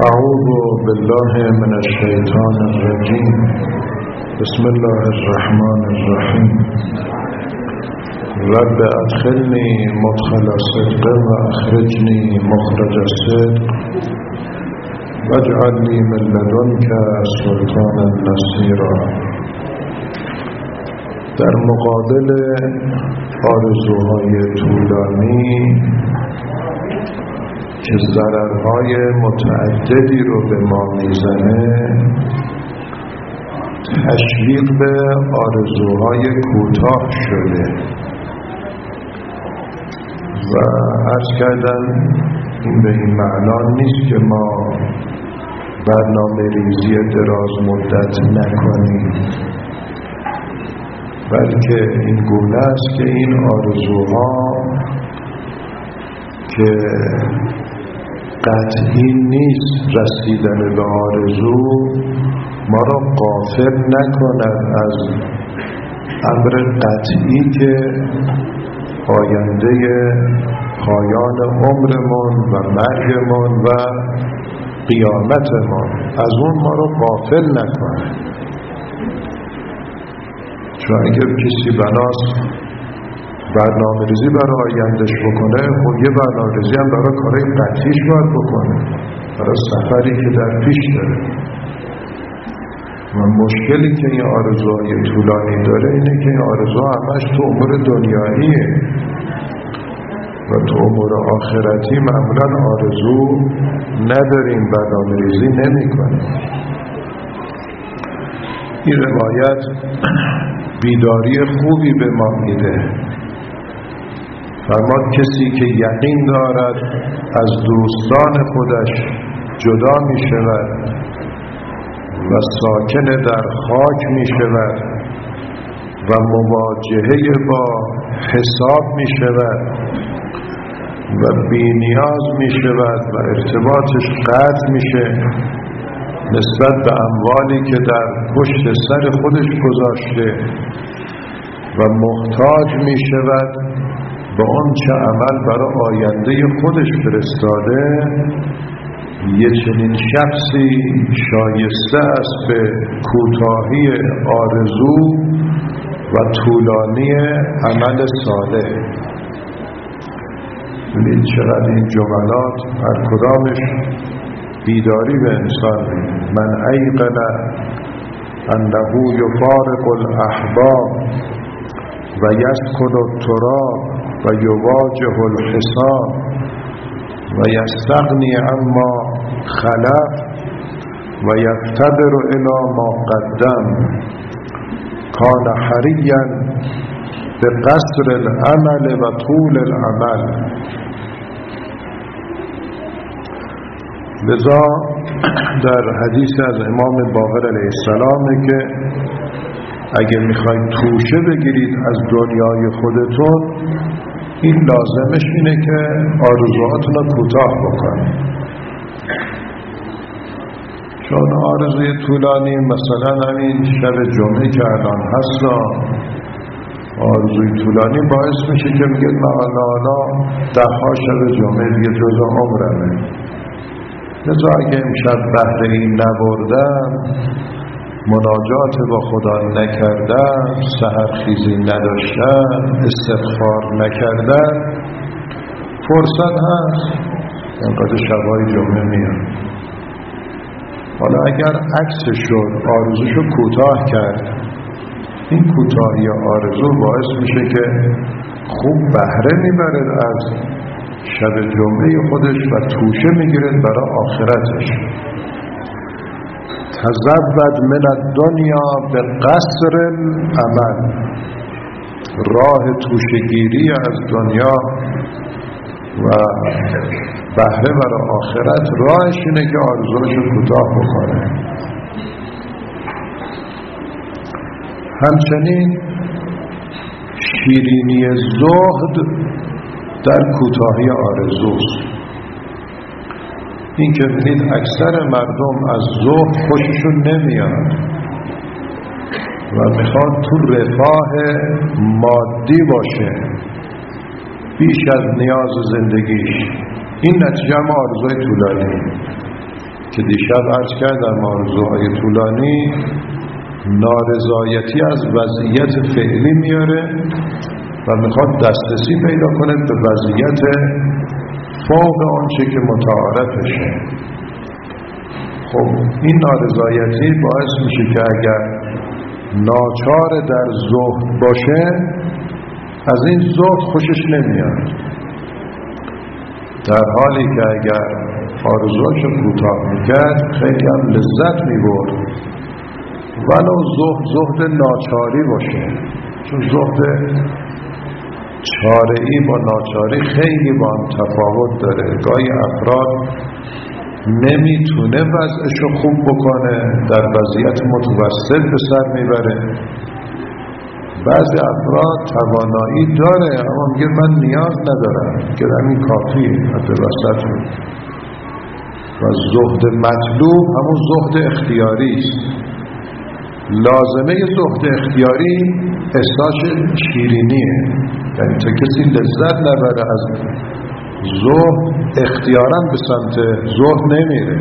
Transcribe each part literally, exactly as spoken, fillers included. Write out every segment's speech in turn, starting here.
اعوذ بالله من الشیطان الرجیم. بسم الله الرحمن الرحیم. رب ادخلنی مدخل صدق و اخرجنی مخرج صدق واجعل لی من لدنک سلطانا نصیرا. در مقابل آرزوهای طولانی که ضررهای متعددی رو به ما میزنه، تشویق به آرزوهای کوتاه شده و عرض کردن این به این معنا نیست که ما برنامه ریزی دراز مدت نکنیم، بلکه این گونه است که این آرزوها که قطعی نیست رسیدن به آرزو ما را غافل نکند از امر قطعی که آینده پایان عمرمون و مرگمون و قیامتمون، از اون ما را غافل نکند. چون اگر کسی بناست برنامه ریزی برای آیندهش بکنه، خب یه برنامه ریزی هم برای کارهای قطعیش باید بکنه، برای سفری که در پیش داره. و مشکلی که این آرزوهای طولانی داره اینه که این آرزوها همش تو امور دنیاییه و تو امور آخرتی معمولا آرزو نداریم، برنامه ریزی نمی کنیم. این روایت بیداری خوبی به ما میده. فرمود کسی که یقین دارد از دوستان خودش جدا می شود و ساکن در خاک می شود و مواجهه با حساب می شود و بی نیاز می شود و ارتباطش قطع می شه نسبت به اموالی که در پشت سر خودش گذاشته و محتاج می شود به اون چه عمل برای آینده خودش فرستاده، یه چنین شخصی شایسته است به کوتاهی آرزو و طولانی عمل صالح. ببینید چقدر این جملات هر کدامش بیداری به انسان میده. من ایقن انه یفارق الاحباب و یسکن التراب و یواجه الحساب و یستغنی عما خلف و یفتقر الی ما قدم کان حریا به قصر العمل و طول العمل. لذا در حدیث از امام باقر علیه السلام که اگه میخواید توشه بگیرید از دنیای خودتون، این لازمش اینه که آرزوهاتون رو کوتاه بکنید. چون آرزوی طولانی مثلا همین شب جمعه که الان هست، آرزوی طولانی باعث میشه که میگید من حالا ده ها شب جمعه دیگه جز عمرمه، لذا اگه امشب بهره این نبردم، مناجات با خدا نکردم، سحرخیزی نداشتم، استغفار نکردم، فرصت هست اینقدر شبهای جمعه میاد. حالا اگر عکسش شد، آرزوشو کوتاه کرد، این کوتاهی آرزو باعث میشه که خوب بهره میبره از شب جمعه خودش و توشه میگیره برای آخرتش. تزود من الدنیا به قصر العمل. راه توشه‌گیری از دنیا و بهره برای آخرت راهش اینه که آرزوشو کوتاه بکنه. همچنین شیرینی زهد در کوتاهی آرزوست. این که ببینید اکثر مردم از زهد خوششون نمیاد و میخواد تو رفاه مادی باشه بیش از نیاز زندگیش. این نتیجه ما آرزوی طولانی. که دیشب عرض کردم آرزوهای طولانی نارضایتی از وضعیت فعلی میاره و میخواد دسترسی پیدا کنه به وضعیت فوق آنچه که متعارفشه. خب این نارضایتی باعث میشه که اگر ناچار در زهد باشه از این زهد خوشش نمیاد، در حالی که اگر آرزوهاشو کوتاه میکرد خیلی هم لذت میبرد، ولو زهد زهد ناچاری باشه، چون زهد چاره‌ای با ناچاری خیلی با هم تفاوت داره. گاهی افراد نمیتونه وضعشو خوب بکنه، در وضعیت متوسط به سر میبره. بعضی افراد توانایی داره اما میگه من نیاز ندارم که همین کافی حد وسط رو. و زهد مطلوب همون زهد اختیاری است. لازمه زهد اختیاری احساس شیرینیه، یعنی تا کسی لذت نبره از زهد اختیاراً به سمت زهد نمیره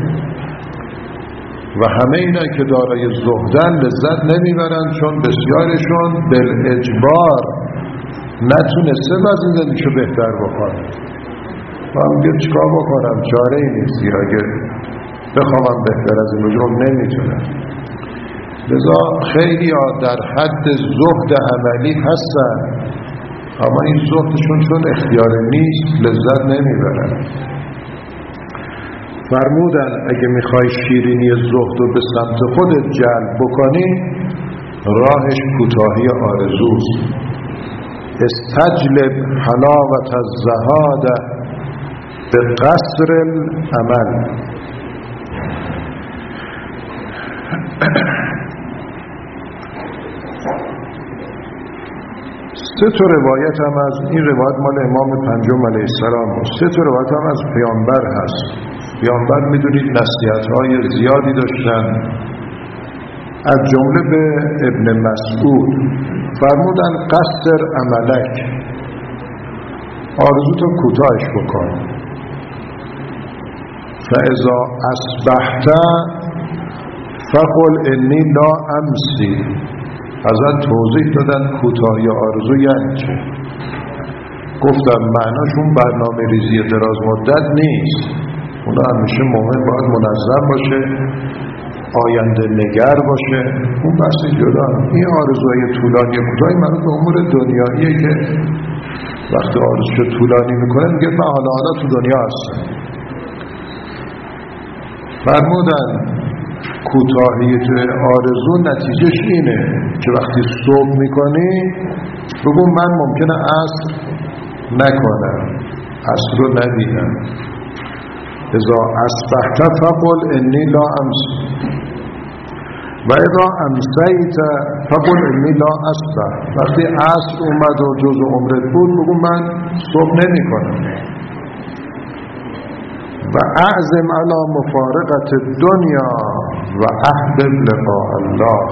و همه اینا که دارای زهدن لذت نمیبرن چون بسیارشون بالاجبار نتونسته وضع زندگیشو بهتر بکنه. من میگم چیکار بکنم، چاره ای نیست، اگه بخوام بهتر از این رو نمیتونم. لذا خیلی ها در حد زهد عملی هستن اما این زهدشون چون اختیار نیست لذت نمیبرن. فرمودن اگه میخوای شیرینی زهد رو به سمت خودت جلب بکنی راهش کوتاهی آرزوست. استجلب حلاوت الزهاد به قصر العمل. سه تا روایت هم از این روایت مال امام پنجم علیه السلام و سه تا روایت هم از پیامبر هست. پیامبر میدونید نصیحت‌های زیادی داشتن، از جمله به ابن مسعود فرمودن قصر عملک، آرزوتو کوتاهش بکن. فاذا اصبحت فقل انی لا امسی. ازت توضیح دادن کوتاهی آرزو یعنی چه. گفتم معناشون برنامه ریزی دراز مدت نیست، اونا همیشه مومن باید منظم باشه، آینده نگر باشه، اون بحث جدا. این آرزوهای طولانی کوتاهی مربوط به امور دنیاییه که وقتی آرزوشو طولانی میکنه میگه من حالا حالا تو دنیا هستم. فرمودن کوتاهی آرزو نتیجهش اینه که وقتی صبح میکنی بگو من ممکنه عصر نکنم، عصر رو نبینم. اذا اصبحت فقل انی لا امسی و اذا امسیت فقل انی لا اصبح. وقتی عصر اومد و جزء عمرت بود بگو من صبح نمی کنم. و اعزم علی مفارقت دنیا و احبب لقاء الله.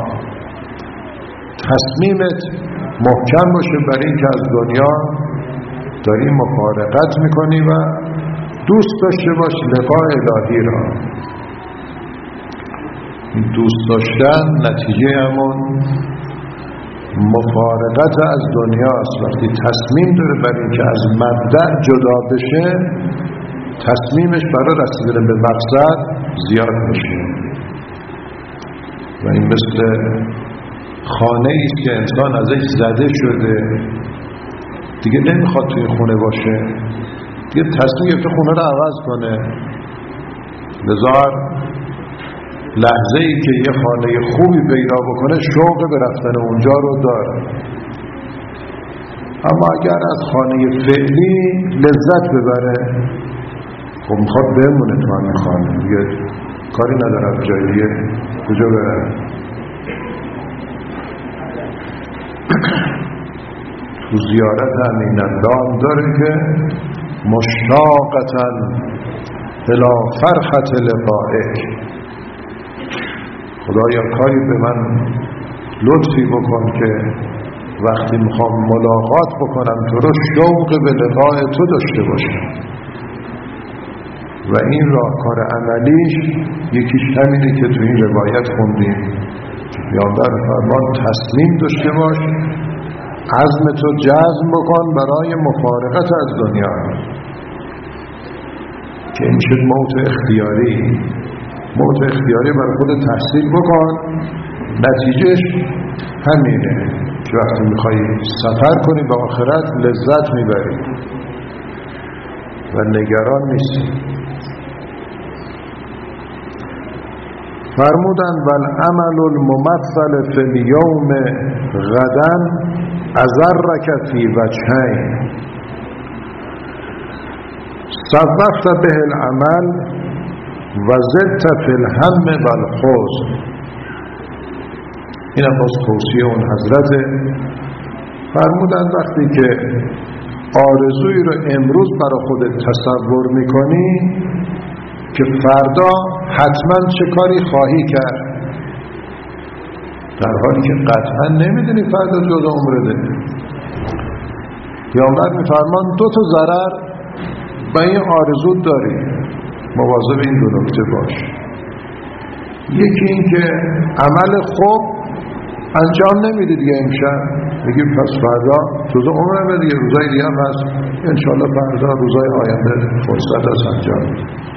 تصمیمت محکم باشه برای اینکه از دنیا داری مفارقت میکنی و دوست داشته باش لقاء الهی را. دوست داشتن نتیجه همون مفارقت از دنیا است. وقتی تصمیم داره برای اینکه از مبدأ جدا بشه تصمیمش برای رسیدن به مقصد زیاد میشه و این مثل خانه ایست که انسان ازش زده شده دیگه نمیخواد توی خونه باشه، دیگه تصمیم گرفته خونه رو عوض کنه. لذا لحظه ای که یه خانه خوبی پیدا بکنه شوق به رفتن اونجا رو داره. اما اگر از خانه فعلی لذت ببره خب میخواد بمونه تو همین خانه، دیگه کاری ندارم جای دیگه کجا بره. تو زیارت همین الله داره که مشتاقتاً الی فرحت لقائک. خدایا کاری به من لطفی بکن که وقتی میخوام ملاقات بکنم تو رو شوق به لقاء تو داشته باشم. و این راهکار عملیش یکیش همینه که تو این روایت خوندیم که پیامبر فرمان تسلیم داشته باش، عزمتو جزم بکن برای مفارقت از دنیا، که این شد موت اختیاری. موت اختیاری برای خود تحصیل بکن، نتیجهش همینه که وقتی میخوایی سفر کنی به آخرت لذت میبری و نگران نیستی. فرمودن والعمل الممثل فی الیوم غدا اضرک فی وجهین صوفت به العمل و زدت فی الهم و الحزن. این هم باز توصیه اون حضرت. فرمودن وقتی که آرزوی رو امروز برای خودت تصور میکنی که فردا حتما چه کاری خواهی کرد، در حالی که قطعا نمیدونی فردا جز عمرته. پیامبر میفرمان دو تا ضرر به این آرزو داری، مواظب این دو نکته باش. یکی این که عمل خوب انجام نمیدی دیگه، امشب میگی پس فردا جز عمرمه دیگه، روزای دیگه هم هست، انشالله فردا روزای آینده فرصت هست انجام.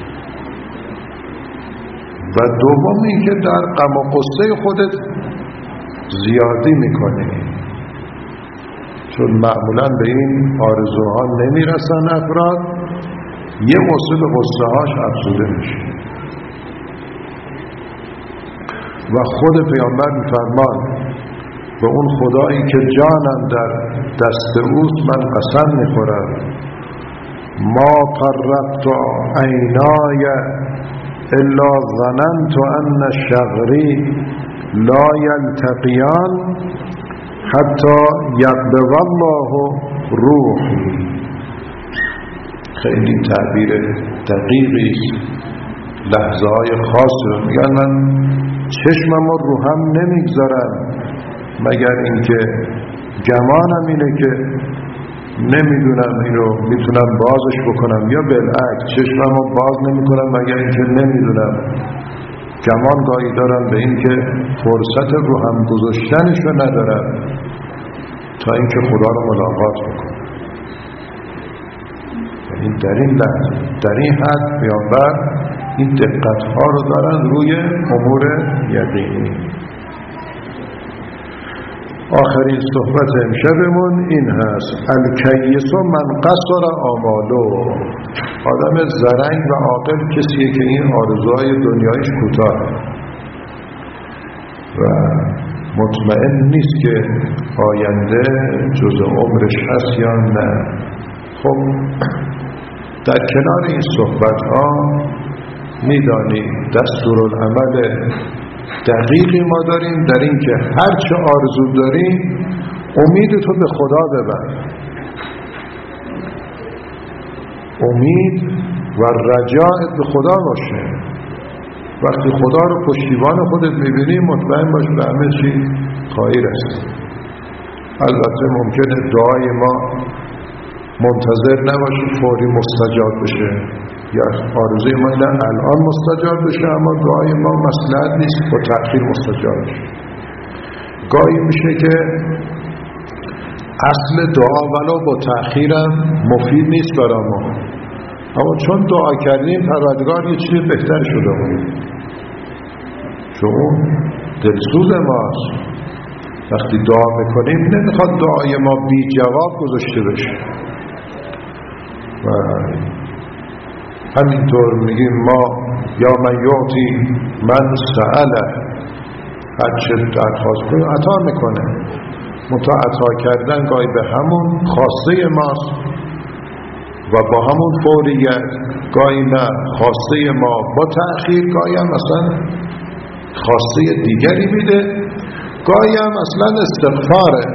و دوم این که در غم و غصه خودت زیادی میکنی، چون معمولا به این آرزوها نمیرسن افراد، یه غصه به غصه هاش افزوده میشه. و خود پیامبر میفرمان به اون خدایی که جانم در دست اوست من قسم میخورم ما فرقت عینای الا ظننت ان شغری لا یلتقیان حتی یقبض الله روحی. خیلی تعبیر دقیقی، لحظه های خاص رو میگن من چشمم رو هم نمیگذارم مگر اینکه گمانم اینه که نمیدونم اینو میتونم بازش بکنم، یا بالعکس چشمم رو باز نمیکنم مگر اینکه نمیدونم، گمان گاهی دارم به این که فرصت رو هم گذاشتنش رو ندارم تا اینکه خدا رو ملاقات بکنم. یعنی در این لحظه در این حد پیامبر این دقت ها رو دارن روی امور یقینی. آخرین صحبت امشبمون این هست: الکیس من قصر آمالو. آدم زرنگ و عاقل کسیه که این آرزوهای دنیایش کوتاه و مطمئن نیست که آینده جز عمرش هست یا نه. خب در کنار این صحبت ها میدانی دستورالعمل دقیقی ما داریم در این که هر چه آرزو داریم امید تو به خدا ببر، امید و رجاعت به خدا باشه. وقتی خدا رو پشتیبان خودت میبینی مطمئن باش به همه چی قادر است. البته ممکنه دعای ما منتظر نباشه فوری مستجاب بشه، یا آرزوی ما اینه الان مستجاب بشه، اما دعای ما مصلحت نیست با تأخیر مستجاب بشه. گاهی میشه که اصل دعا ولو با تأخیرم مفید نیست برای ما، اما چون دعا کردیم پروردگار یه چیز بهتر شده بود، چون دلسوز ماست. وقتی دعا میکنیم نمیخواد دعای ما بی جواب گذاشته بشه و همینطور میگیم ما یا من یعطی من سأله، هرچه درخواست کنیم عطا میکنه. متا عطا کردن گاهی به همون خواسته ماست و با همون فوریت، گاهی نه خواسته ما با تأخیر، گاهی هم مثلا خواسته دیگری میده، گاهی هم اصلا استغفاره.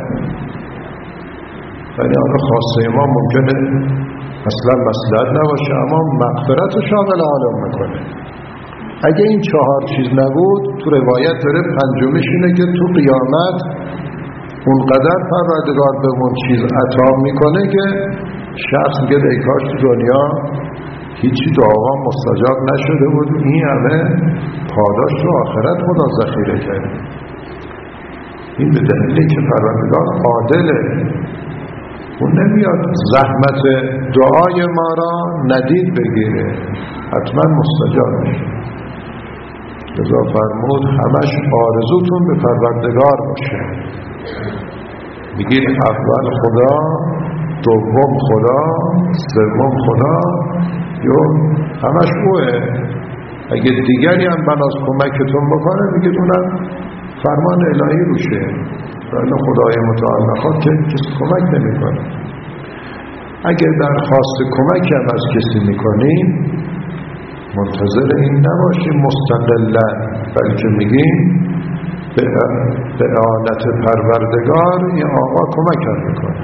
یعنی آن خواسته ما ممکنه اصلا مصلحت نباشه اما مغفرت رو شامل عالم میکنه. اگه این چهار چیز نبود تو روایت داره پنجمیش اینه که تو قیامت اونقدر پروردگار به اون چیز عطا میکنه که شخص میگه ای کاش تو دنیا هیچی دعا مستجاب نشده بود، این همه پاداش تو آخرت خدا ذخیره کرد. این به دلیلی که پروردگار عادله، اون نمیاد زحمت دعای ما را ندید بگیره، حتما مستجاب میشه. لذا فرمود همش آرزوتون به پروردگار باشه. میگید اول خدا، دوم خدا، سوم خدا، یا همش اوه. اگه دیگری هم بناز کمکتون بکنه میگید اونم فرمان الهی روشه، ولی خدای متعال نخواد که کسی کمک نمی کنه. اگر درخواست کمک هم از کسی میکنیم منتظر این نباشیم مستقلا، بلکه میگیم به اعانت پروردگار این آقا کمک هم میکنه.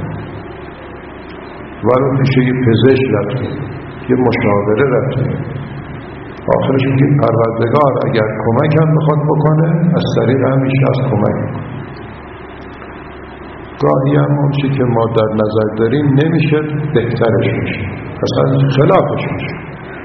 ولو میشه یه پزشک رفتیم، یه مشاوره رفتیم، آخرش میگیم پروردگار اگر کمک هم بخواد بکنه از طریق همیشه از کمک میکنه. گاهی هم اون چی که ما در نظر داریم نمیشه، بهترش میشه، اصلا خلافش میشه.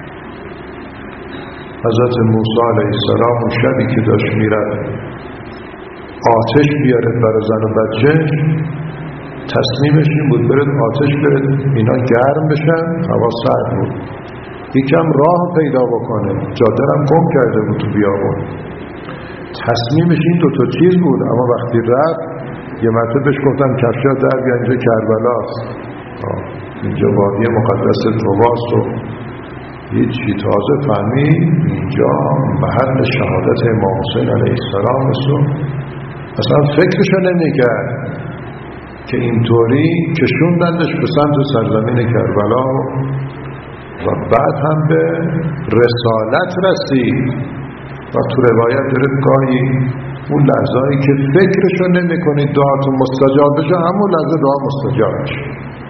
حضرت موسی علیه السلام اون شبی که داشت میرد آتش بیاره برای زن و بچه، تصمیمش این بود برد آتش برد اینا گرم بشن، هوا سرد بود، یکم راه پیدا بکنه، جاده هم گم کرده بود تو بیابون. تصمیمش این دوتا چیز بود. اما وقتی رفت یه مرتبه بهش گفتم کفشات در بیا، اینجا کربلاست، اینجا وادی مقدس طواست و هیچی. تازه فهمید اینجا محل شهادت امام حسین علیه السلام است. اصلا فکرشو نمی‌کرد که اینطوری کشوندندش به سمت سرزمین کربلا و بعد هم به رسالت رسید. و تو روایت داره گاهی اون لحظه‌ای که فکرشو نمی‌کنید دعاتون مستجاب بشه، همون لحظه دعا مستجاب میشه.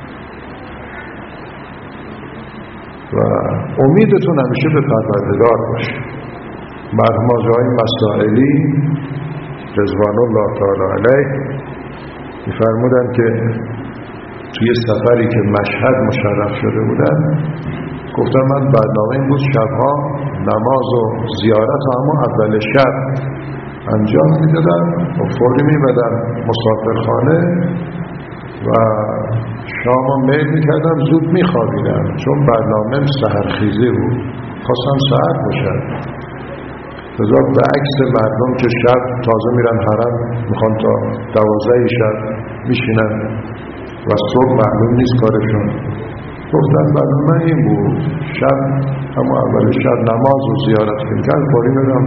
و امیدتون همیشه به پروردگار باشه. مرحوم آقای مسائلی رضوان الله تعالی علیه می‌فرمودن که توی سفری که مشهد مشرف شده بودن، گفتم من برنامه این بود شبها نماز و زیارت و همون اول شب انجام میدادم و فوری میبدم مسافرخانه و شام میل میکردم زود میخوابیدم، چون برنامه سحرخیزی بود، خواستم سحر باشم. لذا به عکس مردم که شب تازه میرن حرم، میخوان تا دوازده شب میشینن و صبح معلوم نیست کارشون، گفتن برنامه این بود شب اما اول شب نماز و زیارت میکرد، باری میرم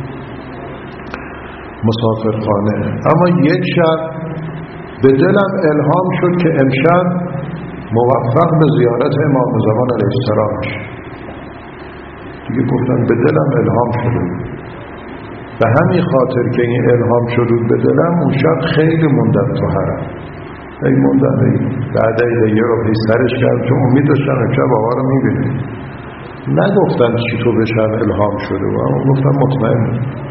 مسافرخانه. اما یک شب به دلم الهام شد که امشب موفق به زیارت امام زمان علیه السلام میشه. دیگه گفتن به دلم الهام شده، به همین خاطر که این الهام شده به دلم اون شب خیلی موندم تو حرم، ای موندم ای بعد ای یه رو بی سرش کردم، چون امید داشتم امشب آقا رو میبینیم. نگفتن چی تو بشن الهام شده و اما گفتم مطمئن.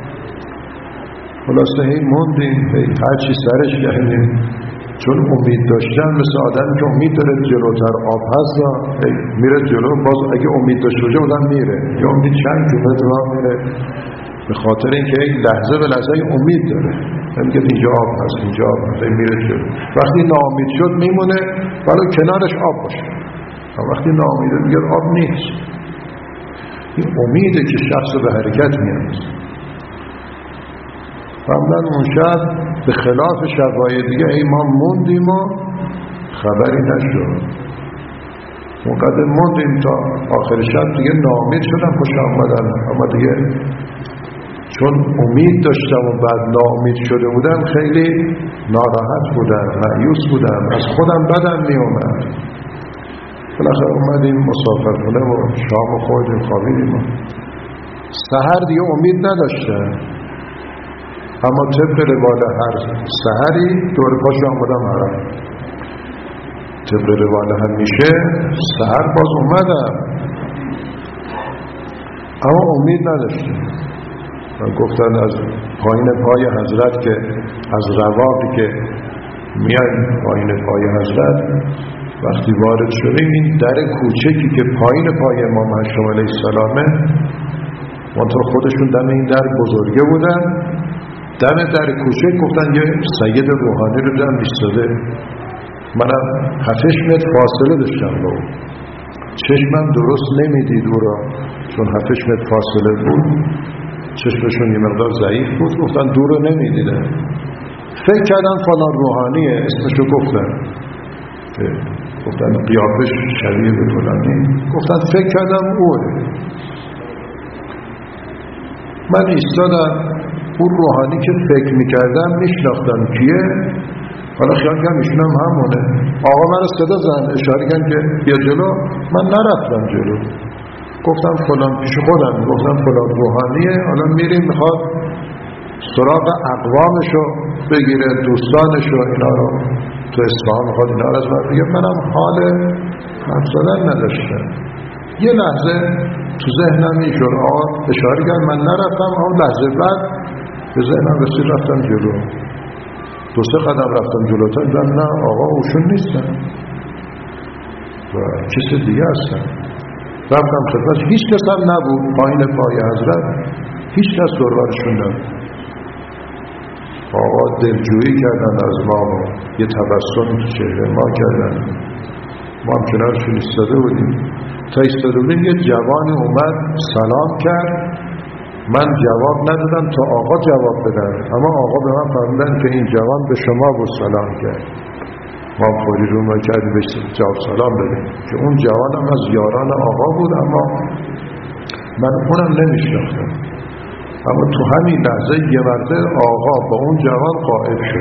خلاصه هی موندیم، هی هرچی سرش کردیم، چون امید داشتن مثل آدم که امید داره جلوتر آب هست میره جلو، باز اگه امید داشته باشه بودن میره، یا امید چند کیلومتر راه میره، به خاطر اینکه یک لحظه به لحظه امید داره، نمیگه اینجا آب هست اینجا آب هست میره جلو. وقتی ناامید شد میمونه ولی کنارش آب باشه، وقتی ناامیده میگه آب نیست. این امیده که شخص به حرکت میاد. قبلا اون شب به خلاف شبهای دیگه ای ما موندیم و خبری نشد، اونقدر موندیم تا آخر شب دیگه ناامید شدم، خوش آمدن. اما دیگه چون امید داشتم و بعد ناامید شده بودم خیلی ناراحت بودم، مایوس بودم، از خودم بدم می اومد. بالاخره اومدیم مسافرخونه و شام خوردیم خوابیدیم و سحر دیگه امید نداشتم. اما طبق روال هر سحری دور پاش آمدم حرم، طبق روال هم میشه سحر باز اومدم، اما امید نداشتم. گفتن از پایین پای حضرت که از رواقی که میان پایین پای حضرت وقتی وارد شدیم این در کوچکی که پایین پای امام هشتم علیه السلامه، منطقه خودشون دم این در بزرگه بودن، دم در کوچک گفتن یه سید روحانی رو دم ایستاده. منم هفتش متر فاصله داشتم با اون، چشمم درست نمیدید او را چون هفتش متر فاصله بود، چشمشون یه مقدار ضعیف بود، گفتن دور رو نمیدیدن. فکر کردم فلان روحانیه، اسمشو گفتن، گفتن قیافش شبیه به فلانی، گفتن فکر کردم اوه. من ایستادم، اون روحانی که فکر میکردم میشناختم کیه، حالا خیال کردم ایشون هم همونه. آقا من صدا زن اشاره کردم که بیا جلو، من نرفتم جلو، گفتم فلان پیش خودم، گفتم فلان روحانیه، حالا میریم میخواد سراغ اقوامشو بگیره، دوستانشو اینا رو تو اصفهان میخواد اینا رو از من بگه. منم حال حرف زدن نداشتم. یه لحظه تو ذهنم میشد، آقا اشاره کرد من نرفتم، اون لحظه بعد به ذهنم رسید رفتم جلو. دو سه قدم رفتم جلوتر، دیدم نه آقا اوشون نیستن و کسی دیگه هستن. رفتم خدمتش، هیچ کس هم نبود پایین پای حضرت، هیچ کس دوربرشون نبود. آقا دلجویی کردن از ما و یه تبسم تو چهره ما کردن، ما هم کنارشون ایستاده بودیم. تا ایستاده بودیم یه جوانی اومد سلام کرد، من جواب ندادم تا آقا جواب بدن، اما آقا به من فرمودن که این جوان به شما بود سلام کرد. ما فوری رو ما کردیم بهش جواب سلام بدیم که اون جوان هم از یاران آقا بود، اما من اونم نمیشناختم. اما تو همین لحظه یه مرده آقا با اون جوان قائب شد.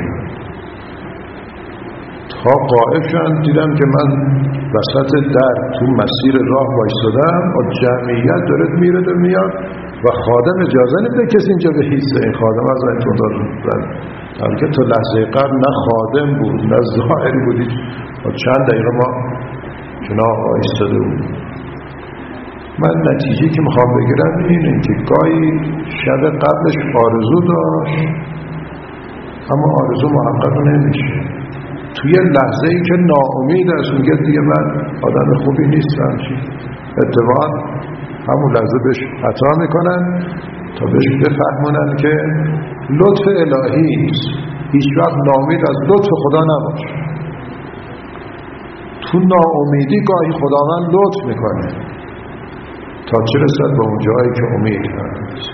تا قائب شدن دیدم که من وسط در تو مسیر راه وایسادم و جمعیت داره میره و میاد و خادم اجازه نمیده کسی اینجا به حیثه. این خادم از اینتون دارد که تو لحظه قبل نه خادم بود نه ظاهری بودی و چند دقیقه ما کنار وایساده بود. من نتیجه که میخوام بگیرم اینه که گاهی شب قبلش آرزو داشت اما آرزو محقق نمیشه. توی لحظه ای که ناامید است میگه دیگه من آدم خوبی نیستم، اتفاقا همون لحظه بهش عطا میکنن تا بهش بفهمونن که لطف الهی است، هیچ وقت ناامید از لطف خدا نباش. تو ناامیدی گاهی خداوند لطف میکنه تا چه رسد به اون جایی که امید هست.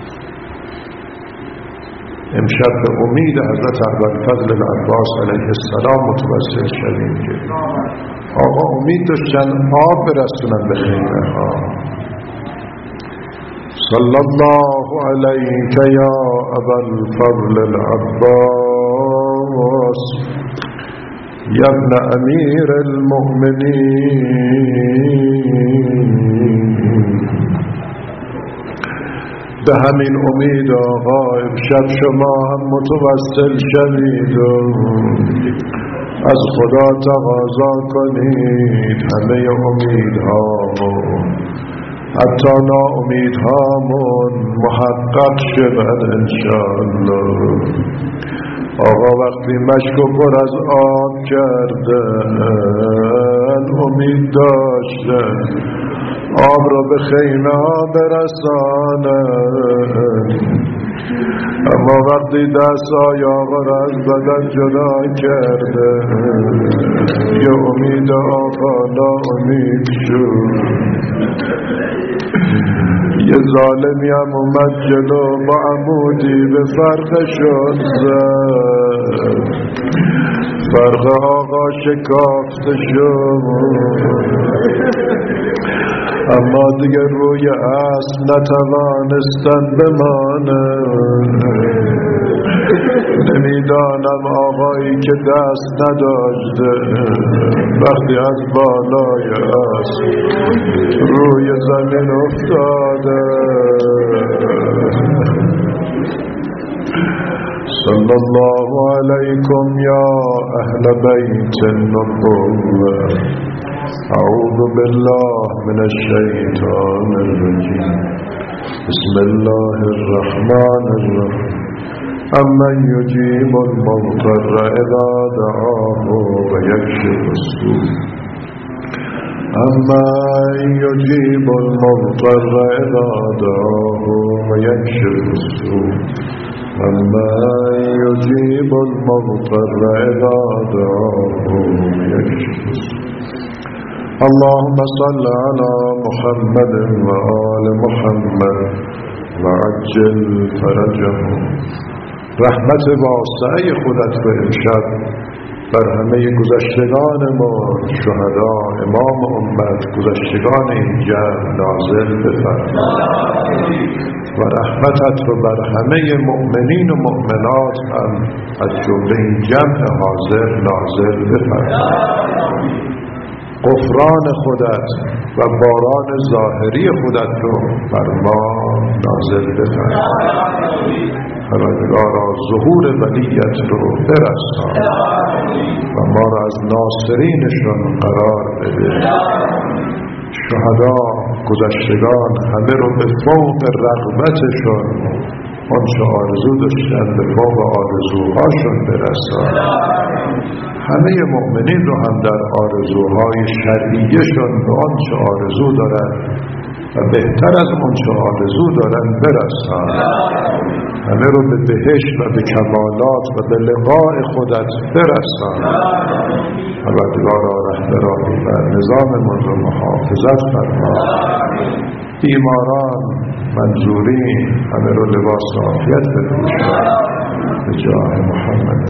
امشب به امید حضرت ابوالفضل العباس علیه السلام متوسل شدیم که آقا امید داشتن آب برسونن به خیمه ها. صلی الله علیک یا ابوالفضل العباس یا ابن امیر المؤمنین. به همین امید آقا امشب شما هم متوسل شوید و از خدا تقاضا کنید همه امیدهامون حتی ناامیدهامون محقق شود انشاءالله. آقا وقتی مشک پر از آب کردن امید داشتن آب را به خیمه ها برسانن، اما وقتی دست های آقا را از بدن جدا کرده یه امید آقا ناامید شد. یه ظالمی هم اومد جلو با عمودی به فرقشون زد، فرق آقا شکافته شد اما دیگه روی اسب نتوانستن بمانند. نمیدانم آقایی که دست نداشته وقتی از بالای اسب روی زمین افتاده. صلی الله علیکم یا اهل بیت النبوة. اعوذ بالله من الشیطان الرجیم. بسم الله الرحمن الرحیم. امن یجیب المضطر اذا دعاه و یکشف السوء امن یجیب المضطر اذا دعاه و یکشف السوء امن یجیب المضطر اذا دعاه و یکشف السوء اللهم صل على محمد و آل محمد و عجل فرجهم. رحمت واسعه خودت به امشب بر همه گذشتگان ما شهدا امام امت گذشتگان این جمع نازل بفرما و رحمتت رو بر همه مؤمنین و مؤمنات هم از جمله این جمع حاضر نازل بفرما. غفران خودت و باران ظاهری خودت رو بر ما نازل بفرما. پروردگارا ظهور ولیت رو برسان و ما را از ناصرینشون قرار بده. شهدا گذشتگان همه رو به فوق رغبتشون آنچه آرزو داشتن به فوق آرزوهاشون برسان. همه مؤمنین رو هم در آرزوهای شرعیشون به آنچه آرزو دارن و بهتر از آنچه آرزو دارن برسان. همه رو به بهشت و به کمالات و به لقاء خودت برسان. پروردگارا رهبرانی و نظاممان رو محافظت فرما. بیماران منظورین همه رو لباس عافیت بپوشان به جاه محمد.